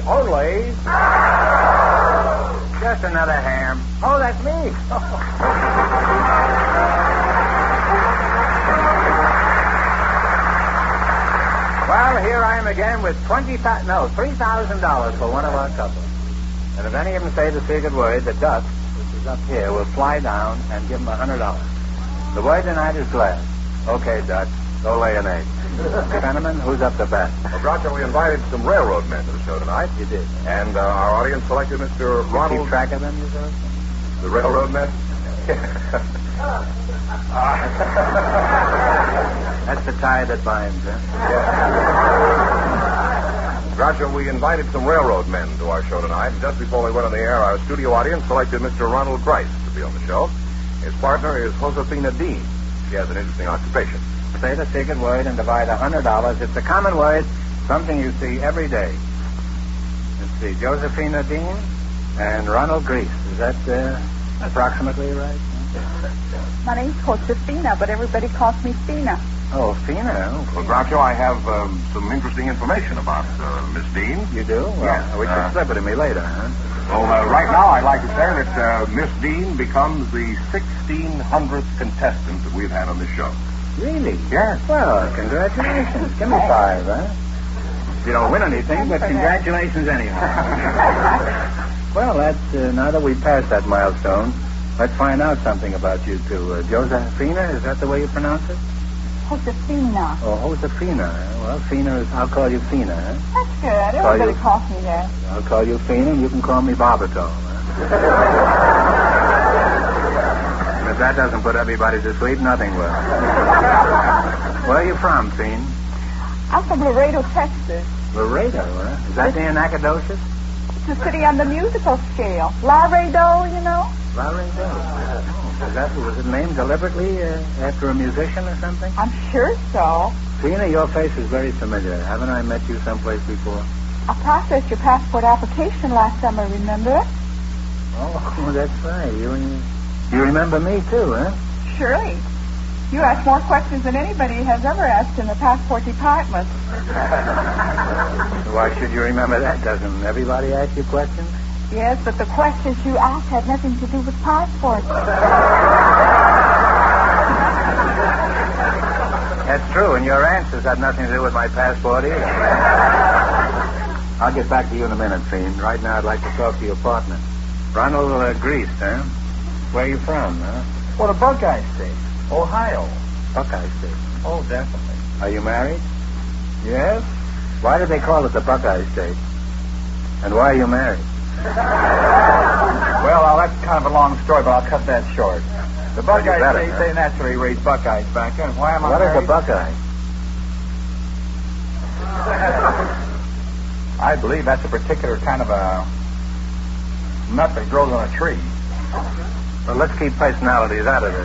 only... Just another ham. Oh, that's me. Well, here I am again with $3,000 for one of our couples. And if any of them say the secret word, the duck, which is up here, will fly down and give them $100. The word tonight is glass. Okay, Duck, go lay an egg. Gentlemen, who's up to bat? Well, Groucho, we invited some railroad men to the show tonight. You did. And our audience selected Mr. Ronald... Keep track of them, you sir? The railroad men? That's the tie that binds, huh? Yeah. Groucho, we invited some railroad men to our show tonight. And just before we went on the air, our studio audience selected Mr. Ronald Grice to be on the show. His partner is Josefina Dean. She has an interesting occupation. Say the secret word and divide $100. It's a common word, something you see every day. Let's see, Josephina Dean and Ronald Grice. Is that approximately right? My name's Josefina, but everybody calls me Fina. Oh, Fina. Okay. Well, Groucho, I have some interesting information about Miss Dean. You do? Well, yes. we can slip it to me later, huh? Well, right now, I'd like to say that Miss Dean becomes the 1,600th contestant that we've had on this show. Really? Yes. Well, congratulations. Give me 5, huh? You don't win anything, but congratulations anyhow. Well, that's now that we passed that milestone, let's find out something about you two. Josephina, is that the way you pronounce it? Josefina. Oh, Josefina. Well, Fina is... I'll call you Fina, huh? That's good. Everybody calls me that. I'll call you Fina, and you can call me Barbato. Huh? And if that doesn't put everybody to sleep, nothing will. Where are you from, Fina? I'm from Laredo, Texas. Laredo, huh? Is that near Nacogdoches? It's a city on the musical scale. Laredo, you know? Laredo. Was it named deliberately after a musician or something? I'm sure so. Fina, your face is very familiar. Haven't I met you someplace before? I processed your passport application last summer, remember? Oh, that's right. You remember me, too, huh? Surely. You asked more questions than anybody has ever asked in the passport department. Why should you remember that? Doesn't everybody ask you questions? Yes, but the questions you asked had nothing to do with passports. That's true, and your answers had nothing to do with my passport either. I'll get back to you in a minute, Fiend. Right now, I'd like to talk to your partner. Ronald Grice, huh? Where are you from, huh? Well, the Buckeye State. Ohio. Buckeye State. Oh, definitely. Are you married? Yes? Why do they call it the Buckeye State? And why are you married? Well, that's kind of a long story, but I'll cut that short. The Buckeye State, huh? they naturally raise Buckeyes back then. Why am I married? What is a Buckeye? I believe that's a particular kind of a nut that grows on a tree. Well, let's keep personalities out of this.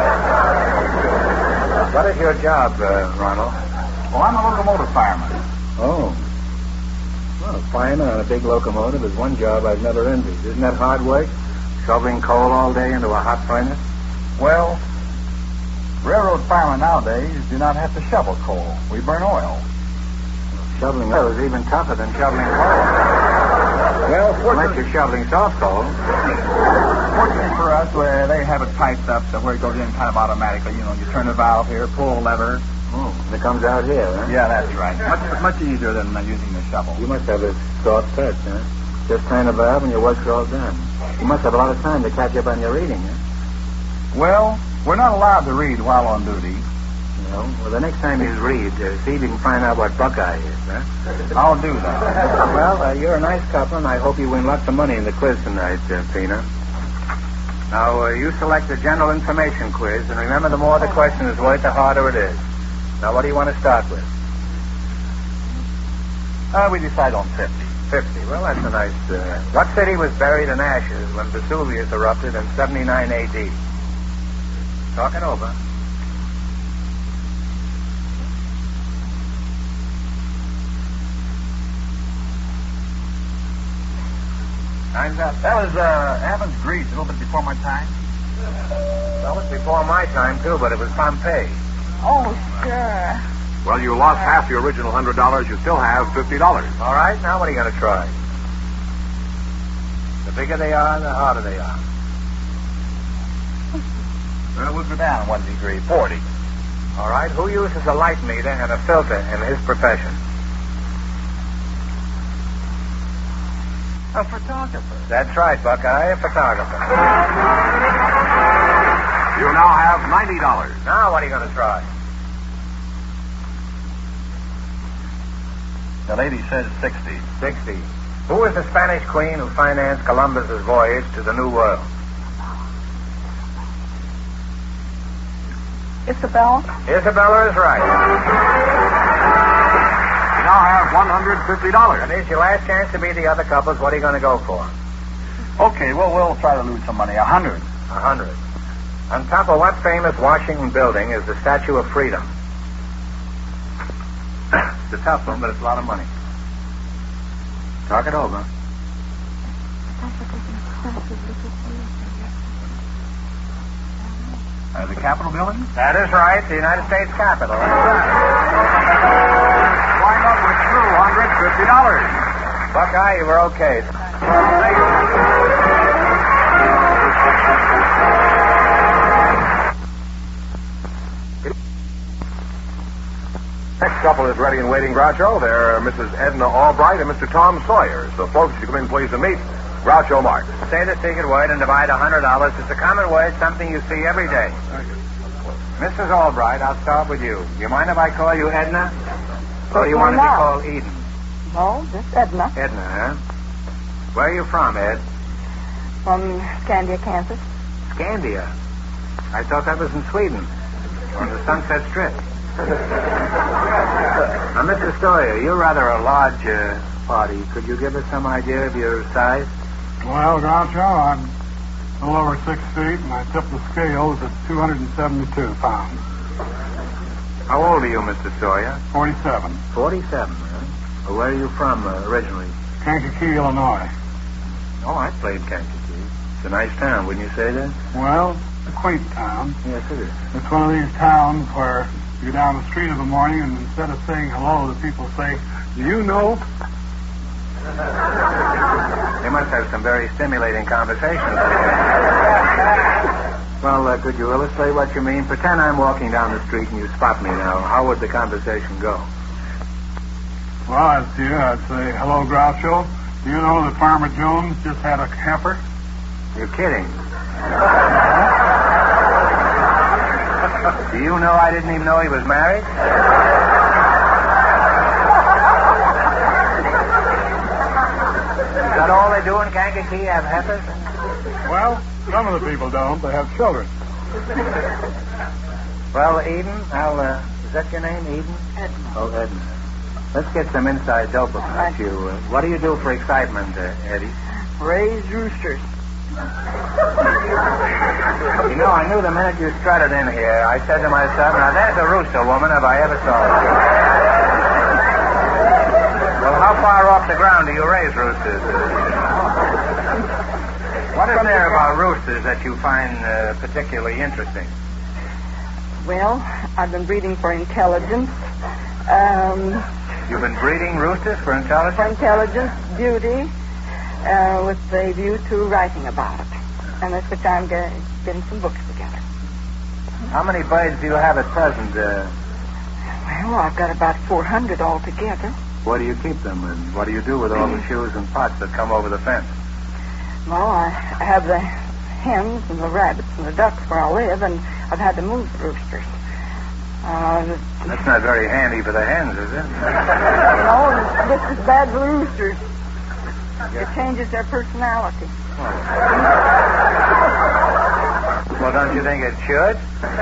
What is your job, Ronald? Well, I'm a locomotive fireman. Oh. Well, fireman on a big locomotive is one job I've never envied. Isn't that hard work? Shoveling coal all day into a hot furnace? Well, railroad firemen nowadays do not have to shovel coal. We burn oil. Shoveling coal is even tougher than shoveling coal. Well, unless you're shoveling soft coal. Fortunately for us, where they have it piped up so where it goes in kind of automatically. You know, you turn the valve here, pull a lever. Oh, and it comes out here, huh? Yeah, that's right. Much easier than using the shovel. You must have a soft touch, huh? Just turn the valve and your work's all done. You must have a lot of time to catch up on your reading, huh? Well, we're not allowed to read while on duty. No? Well, the next time you read, see if you can find out what Buckeye is, huh? I'll do that. Well, you're a nice couple, and I hope you win lots of money in the quiz tonight, Fina. Now, you select the general information quiz, and remember, the more the question is worth, the harder it is. Now, what do you want to start with? We decide on 50. 50. Well, that's a nice... What city was buried in ashes when Vesuvius erupted in 79 A.D.? Talk it over. Time's up. That was Athens, Greece, a little bit before my time. Well, it's before my time, too, but it was Pompeii. Oh, sure. Well, you lost half your original $100. You still have $50. All right, now what are you going to try? bigger they are, the harder they are. Well, we'll go down 1 degree, 40. All right, who uses a light meter and a filter in his profession? A photographer. That's right, Buckeye, a photographer. You now have $90. Now what are you going to try? The lady says 60. 60. Who is the Spanish queen who financed Columbus's voyage to the New World? Isabella? Isabella is right. You now have $150. And here's your last chance to beat the other couples. What are you going to go for? Okay, well, we'll try to lose some money. 100. 100. On top of what famous Washington building is the Statue of Freedom? It's a tough one, but it's a lot of money. Talk it over. The Capitol building? That is right, the United States Capitol. Wind up with $250. Buckeye, you were okay. Next couple is ready and waiting, Groucho. They're Mrs. Edna Albright and Mr. Tom Sawyer. So, folks, you come in, please, to meet Groucho Marx. Say the secret word and divide $100. It's a common word, something you see every day. Mrs. Albright, I'll start with you. You mind if I call you Edna? Or you want to be called Eden? No, just Edna. Edna, huh? Where are you from, Ed? From Scandia, Kansas. Scandia? I thought that was in Sweden. On the Sunset Strip. Now, Mr. Sawyer, you're rather a large party. Could you give us some idea of your size? Well, Groucho, I'm a little over 6 feet, and I tip the scales at 272 pounds. How old are you, Mr. Sawyer? 47. 47, huh? Well, where are you from originally? Kankakee, Illinois. Oh, I played Kankakee. It's a nice town, wouldn't you say that? Well, a quaint town. Yes, it is. It's one of these towns where you go down the street of the morning, and instead of saying hello, the people say, "Do you know?" They must have some very stimulating conversations. Well, could you illustrate what you mean? Pretend I'm walking down the street and you spot me now. How would the conversation go? Well, I'd say, "Hello, Groucho. Do you know that Farmer Jones just had a heifer?" You're kidding. Do you know I didn't even know he was married? Is that all they do in Kankakee, have heifers? Well, some of the people don't. They have children. Well, Eden, is that your name, Eden? Edna. Oh, Edna. Let's get some inside dope about you. What do you do for excitement, Eddie? Raise roosters. You know, I knew the minute you strutted in here, I said to myself, now there's a rooster woman if I ever saw her. Well, how far off the ground do you raise roosters? What is there about roosters that you find particularly interesting? Well, I've been breeding for intelligence. You've been breeding roosters for intelligence? For intelligence, beauty, with a view to writing about it. And that's what I'm getting some books together. How many birds do you have at present? Well, I've got about 400 altogether. Where do you keep them, and what do you do with all the shoes and pots that come over the fence? Well, I have the hens and the rabbits and the ducks where I live, and I've had to move the roosters. That's not very handy for the hens, is it? No, this is bad for the roosters. It changes their personality. Well, don't you think it should?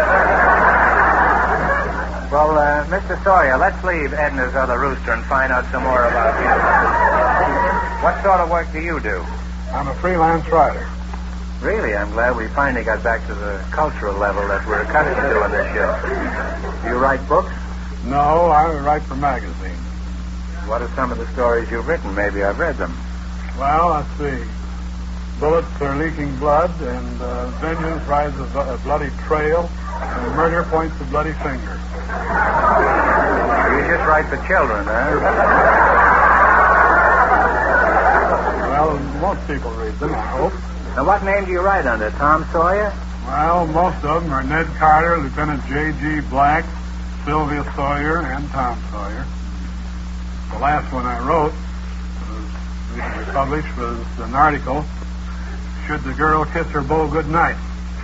Well, Mr. Sawyer, let's leave Edna's other rooster and find out some more about you. What sort of work do you do? I'm a freelance writer. Really, I'm glad we finally got back to the cultural level that we're accustomed to on this show. Do you write books? No, I write for magazines. What are some of the stories you've written? Maybe I've read them. Well, let's see. Bullets are leaking blood, and vengeance rides a bloody trail, and murder points a bloody finger. You just write for children, huh? Well, Most people read them, I hope. Now, what name do you write under? Tom Sawyer? Well, most of them are Ned Carter, Lieutenant J.G. Black, Sylvia Sawyer, and Tom Sawyer. The last one I wrote, recently published, was an article, Should the Girl Kiss Her Beau Goodnight?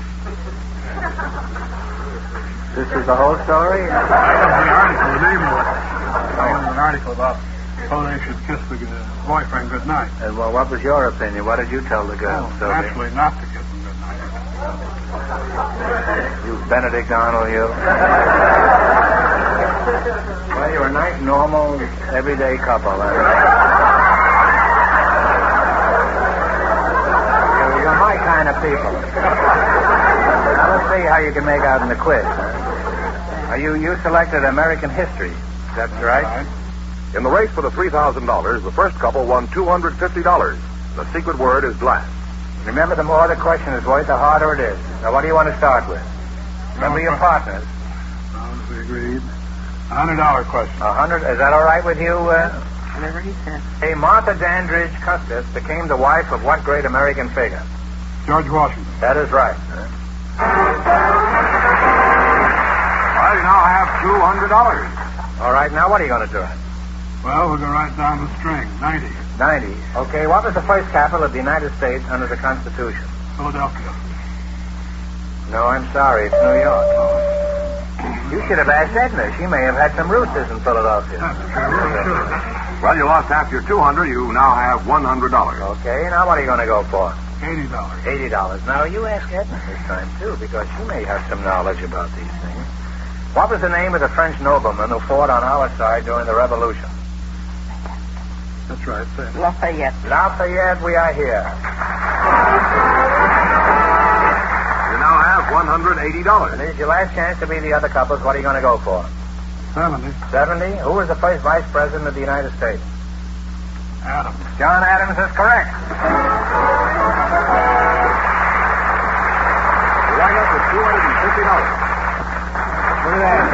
This is the whole story? That was the article, the name of it. It was an article about how they should kiss the boyfriend goodnight. Well, what was your opinion? What did you tell the girl? Naturally not to kiss him goodnight. You Benedict Arnold, you. Well, you're a nice, normal, everyday couple. You're my kind of people. Now, let's see how you can make out in the quiz. You selected American history. Is that right? In the race for the $3,000, the first couple won $250. The secret word is glass. Remember, the more the question is worth, the harder it is. Now, what do you want to start with? Remember your partners. Sounds agreed. $100 question. 100. Is that all right with you? Whatever he says. Hey, Martha Dandridge Custis became the wife of what great American figure? George Washington. That is right. Well, you now have $200. All right, now what are you going to do? Well, we're going to write down the string. 90. 90. Okay, what was the first capital of the United States under the Constitution? Philadelphia. No, I'm sorry. It's New York. You should have asked Edna. She may have had some roosters in Philadelphia. Well, you lost half your $200. You now have $100. Okay, now what are you going to go for? $80. $80. Now, you ask Edna this time, too, because she may have some knowledge about these things. What was the name of the French nobleman who fought on our side during the Revolution? That's right. Say it. Lafayette. Lafayette, we are here. You now have $180. This is your last chance to be the other couples. What are you going to go for? 70. 70? Who was the first vice president of the United States? Adams. John Adams is correct. You wind up with $250. Look at that.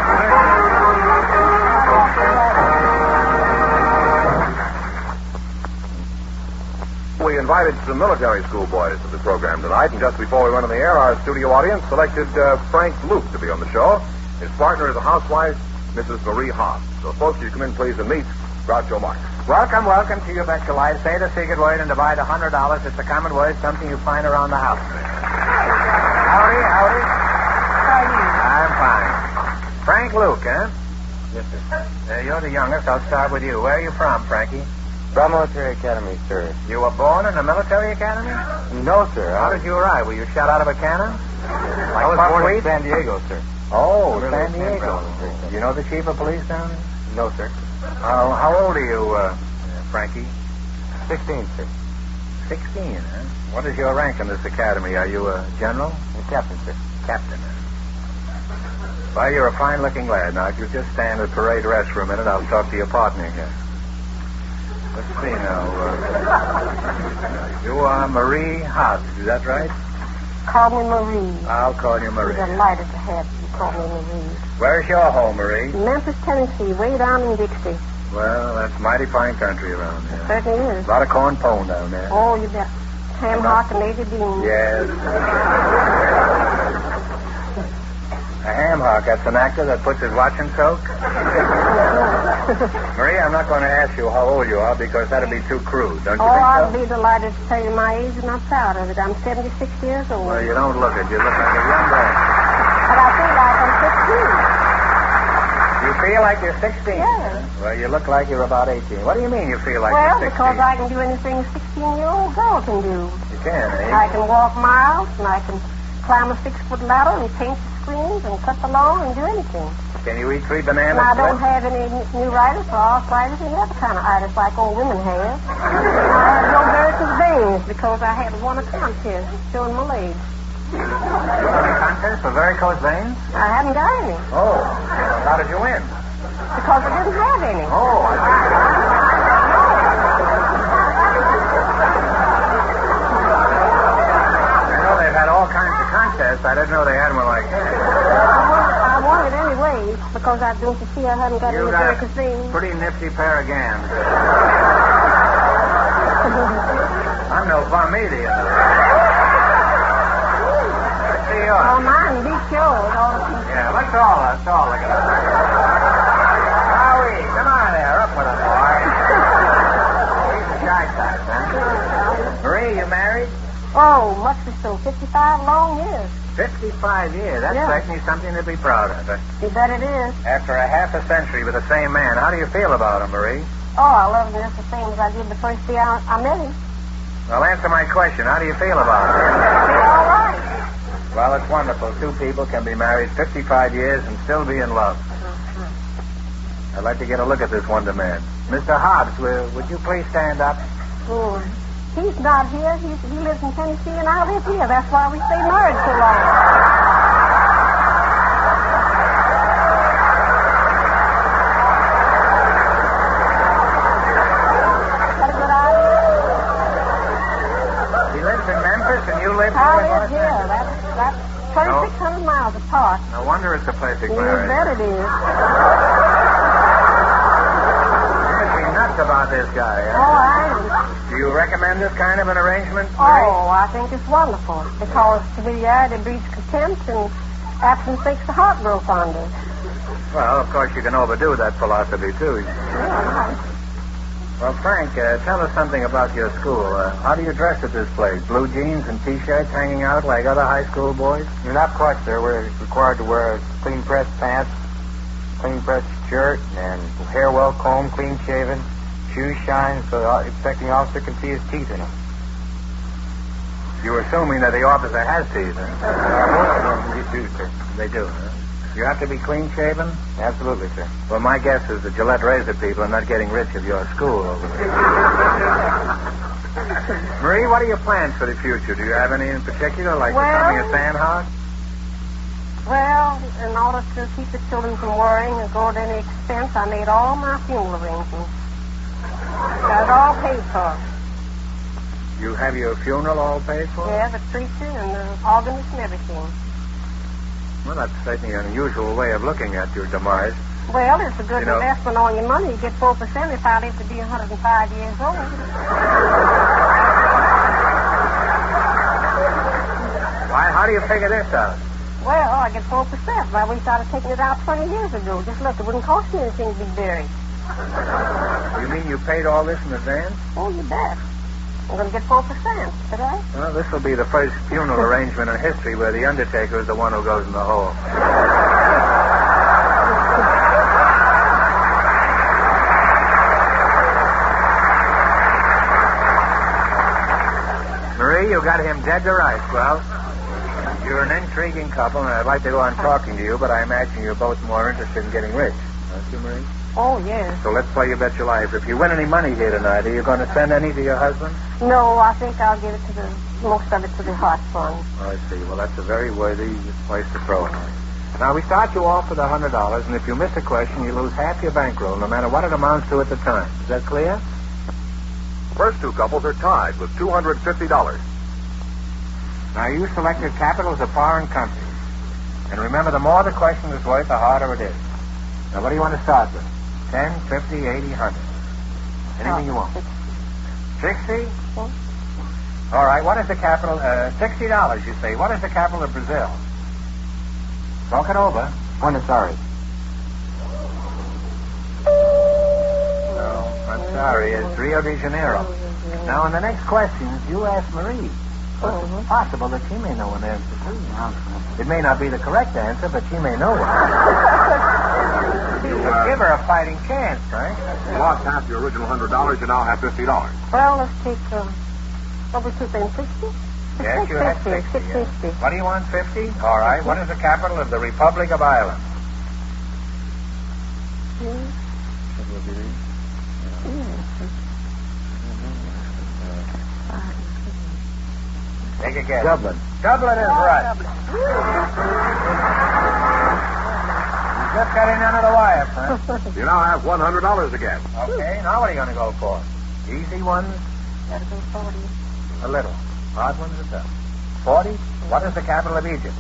We invited some military school boys to the program tonight, and just before we went on the air, our studio audience selected Frank Luke to be on the show. His partner is a housewife, Mrs. Marie Hobbs. So, folks, you come in, please, and meet Groucho Marx. Welcome to You Bet Your Life. Say the secret word and divide $100. It's a common word, something you find around the house. Howdy. How are you? I'm fine. Frank Luke, huh? Yes, sir. You're the youngest. I'll start with you. Where are you from, Frankie? From Military Academy, sir. You were born in a military academy? No, sir. How did you arrive? Were you shot out of a cannon? I was born in San Diego, sir. Oh, Really, San Diego. San You know the chief of police down there? No, sir. How old are you, Frankie? 16, sir. 16, huh? What is your rank in this academy? Are you a general? A captain, sir. Captain. Well, you're a fine-looking lad. Now, if you just stand at parade rest for a minute, I'll talk to your partner here. Let's see now. You are Marie Hobbs, is that right? Call me Marie. I'll call you Marie. I'm delighted to have you call me Marie. Where's your home, Marie? Memphis, Tennessee, way down in Dixie. Well, that's mighty fine country around there. Certainly is. A lot of corn pone down there. Oh, you bet. Ham hock and Lady Beans. Yes. A ham hock, that's an actor that puts his watch in soak? Marie, I'm not going to ask you how old you are because that'd be too crude, don't you think so? I'll be delighted to tell you my age, and I'm proud of it. I'm 76 years old. Well, you don't look it. You look like a young girl. But I feel like I'm 16. You feel like you're 16? Yes. Well, you look like you're about 18. What do you mean you feel like Well, you're 16? because I can do anything a 16-year-old girl can do. You can, eh? I can walk miles, and I can climb a 6-foot ladder and paint the screens and cut the lawn and do anything. Can you eat 3 bananas? And I don't have any neuritis or arthritis or any other kind of itis like old women have. I have no varicose veins because I had won a contest showing my legs. You won a contest for varicose veins? I haven't got any Oh. How did you win? because I didn't have any. Oh, I know they've had all kinds of contests. I didn't know they had one like that. I won it anyway because don't you see I haven't got You any got varicose veins. a pretty nifty pair of gams. no familia. Let's see yours. Oh, mine, be sure. Yeah, let's all look at it. Howie, come on there, up with it, boy. He's a shy type, huh? Marie, you married? Oh, much so. 55 long years. 55 years. That's Yeah. certainly something to be proud of. You bet it is. After a half a century with the same man, how do you feel about him, Marie? Oh, I love him just the same as I did the first day I met him. Well, answer my question. How do you feel about him? All right. Well, it's wonderful. Two people can be married 55 years and still be in love. I'd like to get a look at this wonder man. Mr. Hobbs, would you please stand up? Oh, he's not here. He lives in Tennessee, and I live here. That's why we stay married so long. Got a good idea? He lives in Memphis and you live I here? live here. That's 2,600 miles apart. No wonder it's a perfect You marriage. bet it is. You must be nuts about this guy, Oh, huh? I am. Do you recommend this kind of an arrangement, Mary? Oh, I think it's wonderful because familiarity breeds contempt and absence makes the heart grow fonder. Well, of course, you can overdo that philosophy, too. Yeah, Well, Frank, tell us something about your school. How do you dress at this place? Blue jeans and T-shirts hanging out like other high school boys? You're not quite, sir. We're required to wear clean pressed pants, clean pressed shirt, and hair well combed, clean shaven, shoes shine so the expecting officer can see his teeth in them. You're assuming that the officer has teeth, huh? Most of them do, sir. They do, huh? You have to be clean shaven? Absolutely, sir. Well, my guess is the Gillette razor people are not getting rich of your school over there. Marie, what are your plans for the future? Do you have any in particular, like becoming a sandhog? Well, in order to keep the children from worrying or go to any expense, I made all my funeral arrangements. Got it all paid for. You have your funeral all paid for? Yeah, the preacher and the organist and everything. Well, that's certainly an unusual way of looking at your demise. Well, it's a good You know- investment on your money. You get 4% if I live to be 105 years old. Why, how do you figure this out? Well, I get 4%. Well, we started taking it out 20 years ago. Just look, it wouldn't cost me anything to be buried. You mean you paid all this in advance? Oh, you bet. I'm going to get 4% today. Well, this will be the first funeral arrangement in history where the undertaker is the one who goes in the hole. Marie, you got him dead to rights. Well, you're an intriguing couple, and I'd like to go on talking to you, but I imagine you're both more interested in getting rich. Aren't you, Marie? Oh, yes. So let's play You Bet Your Life. If you win any money here tonight, are you going to send any to your husband? No, I think I'll give it to most of it to the Heart Fund. Oh, I see. Well, that's a very worthy place to throw it. Now, we start you off with $100, and if you miss a question, you lose half your bankroll, no matter what it amounts to at the time. Is that clear? First two couples are tied with $250. Now, you select your capitals of foreign countries. And remember, the more the question is worth, the harder it is. Now, what do you want to start with? 10, 50, 80, 100. Anything you want. 60? All right, what is the capital? $60, you say. What is the capital of Brazil? Talk it over. Buenos Aires. No, I'm sorry. It's Rio de Janeiro. Now, in the next questions, you ask Marie. It's possible that she may know an answer, too. It may not be the correct answer, but she may know one. Give her a fighting chance, Frank. You lost half your original $100. You now have $50. Well, let's take, what was it then, 60? Yes, you had 60. 50. What do you want, 50? All right. What is the capital of the Republic of Ireland? Take a guess. Dublin. Dublin is right. You just got in under the wire, Frank. You now have $100 again. Okay, now what are you going to go for? Easy ones? Gotta go 40. A little. Hard ones are tough. 40? What is the capital of Egypt?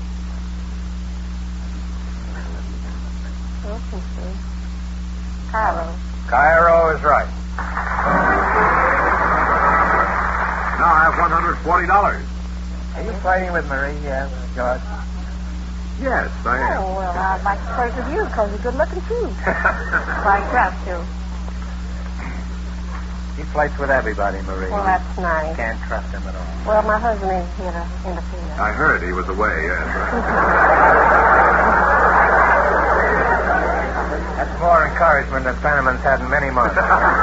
Cairo. Cairo is right. Now have have $140. Are you flirting with Marie, George? Yes, I am. Oh, well, I'd like to flirt with you because you're good looking, too. Like Ralph, too. He flirts with everybody, Marie. Well, that's nice. Can't trust him at all. Well, my husband is here to interfere. I heard he was away, yes. That's more encouragement than Penniman's had in many months.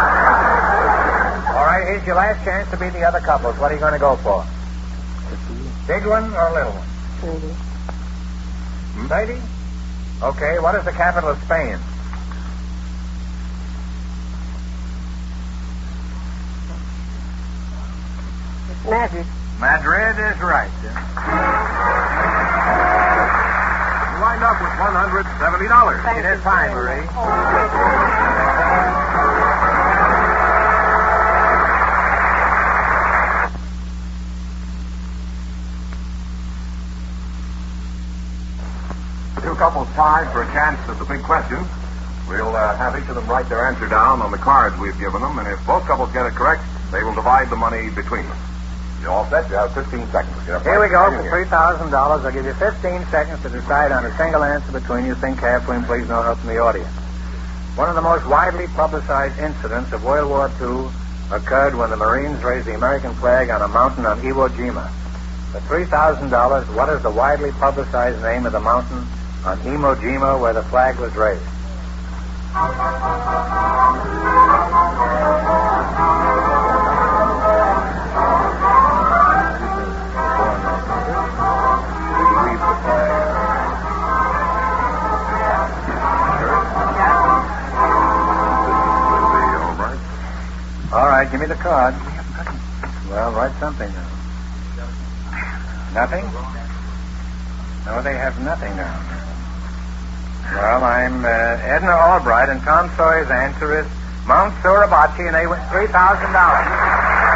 All right, here's your last chance to beat the other couples. What are you going to go for? Big one or a little one? 30? Okay, what is the capital of Spain? Madrid. Madrid is right. You wind up with $170. Thank It is you fine, very Marie. much. Oh, Two couples tied for a chance at the big question. We'll have each of them write their answer down on the cards we've given them, and if both couples get it correct, they will divide the money between them. You all set? You have 15 seconds. Here we go for $3,000. I'll give you 15 seconds to decide on a single answer between you. Think carefully and please no help from the audience. One of the most widely publicized incidents of World War II occurred when the Marines raised the American flag on a mountain on Iwo Jima. For $3,000, what is the widely publicized name of the mountain on Iwo Jima where the flag was raised? All right, give me the card. Well, write something now. Nothing? No, they have nothing now. Well, I'm Edna Albright, and Tom Sawyer's answer is Mount Suribachi, and they win $3,000.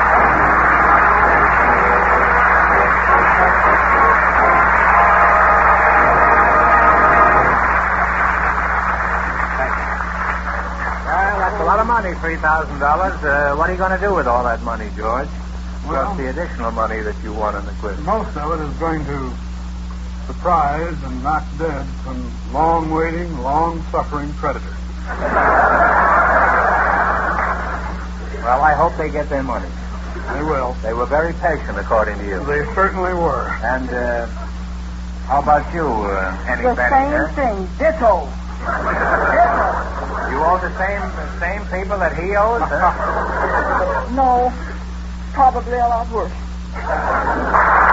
A lot of money, $3,000. What are you going to do with all that money, George? Well, What's the additional money that you won in the quiz? most of it is going to surprise and knock dead some long-waiting, long-suffering predators. Well, I hope they get their money. They will. They were very patient, according to you. They certainly were. And how about you, Annie the Benning? same thing. Ditto. Ditto. You owe the same people that he owes, huh? No. Probably a lot worse.